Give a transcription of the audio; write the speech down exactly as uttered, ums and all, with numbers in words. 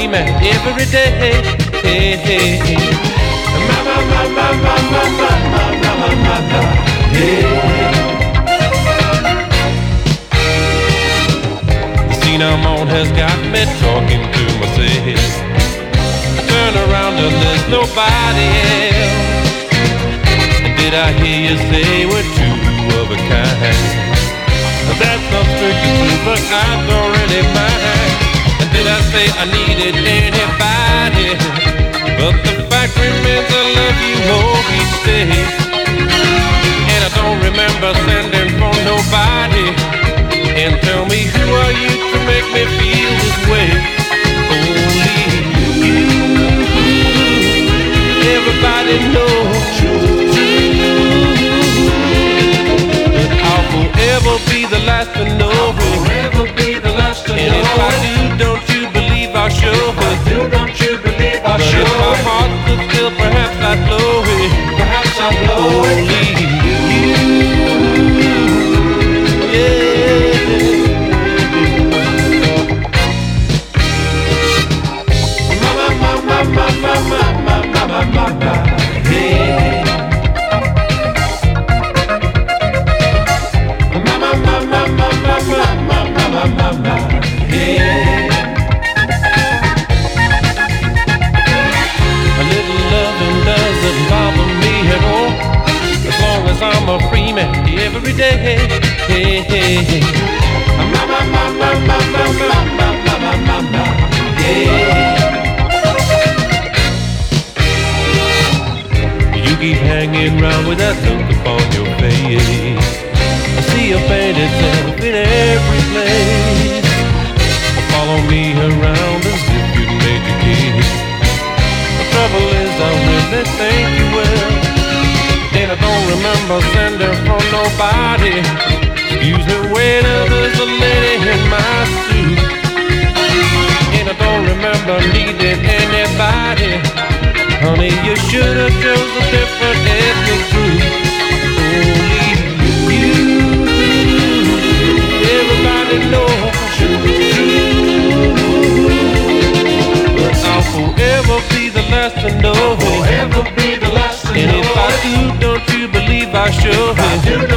free man every day. Hey, hey, hey. Ma, ma, ma, ma, ma, ma, ma, ma, ma, ma, ma. Hey. The scene I'm on has got me talking to myself. I turn around and there's nobody else. And did I hear you say we're two of a kind? That's not strictly true, but I don't really mind. And did I say I needed anybody? But the fact remains I love you more each day. And I don't remember sending for nobody. And tell me, who are you to make me feel this way? Only you. Everybody knows that I'll forever be the last to know. I'll forever be the last to know. And if I do, don't you believe I'll show it? If I do, don't you believe I'll show it? But if my heart stood still, perhaps I'd blow it. Perhaps I'd blow it. Only you, yeah. Ma ma ma ma ma ma ma ma ma ma, hey. I'm a free man every day. Hey, hey, hey. Ma, ma, ma, ma, ma, ma, ma, ma, ma, ma, ma, yeah. You keep hanging round with that look upon your face. I see your painted self in every place. Follow me around as if you'd made your case. The trouble is I really think you will. And I don't remember sending for nobody. Excuse me, waiter, there's a lady in my suit. And I don't remember needing anybody. Honey, you should have chose a different ethnic group. Only you. Everybody knows but I'll forever be the last to know. I'll forever be the last to know. And if I do, don't you believe I should?